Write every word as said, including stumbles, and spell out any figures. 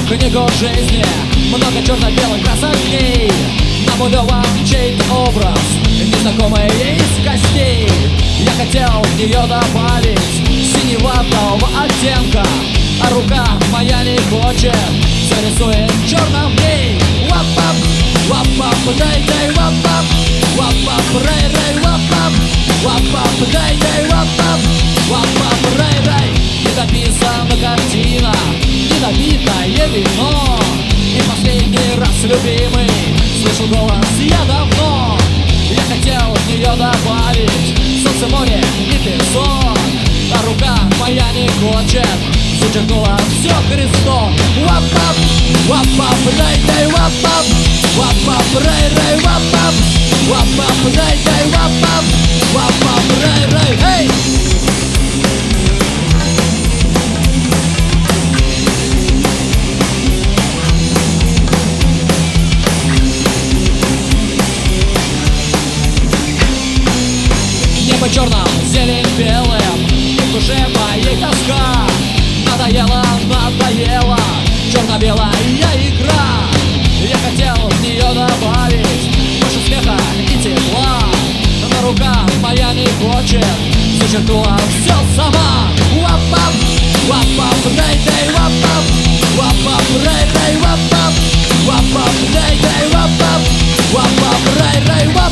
книгу жизни много черно-белых красок дней. Намалеван чей-то образ, незнакомый из костей. Я хотел в нее добавить синеватого оттенка, а рука моя не хочет, все рисует черным в ней. Вап-пап, вап-пап, дай-дай, вап-пап, вап-пап, рай-рай, вап-пап, вап-пап, дай-дай, вап-пап, вап-пап, рай-рай. Недописана картина, недопитое вино, и последний раз, любимый, слышу голос я давно. Я хотел в нее добавить солнце, море и песок, а рука моя не хочет, зачеркнула все крестом. Вап-пап, вап-пап, дай-дай, вап-пап, вап-пап, рай-рай, вап-пап, вап-пап, дай-дай, вап-пап, вап-пап, рай-рай, эй! Небо черным, зелень белым, и в душе моей тоска. Надоело, надоело черно-белая игра. Я хотел в нее добавить больше смеха и тепла, но рука моя не хочет, зачеркнула все сама. Вап-пап, вап-пап, дай-дай, вап-пап, вап-пап, рай-рай, вап-пап, вап-пап, дай-дай, вап-пап, вап-пап, рай-рай, вап-пап.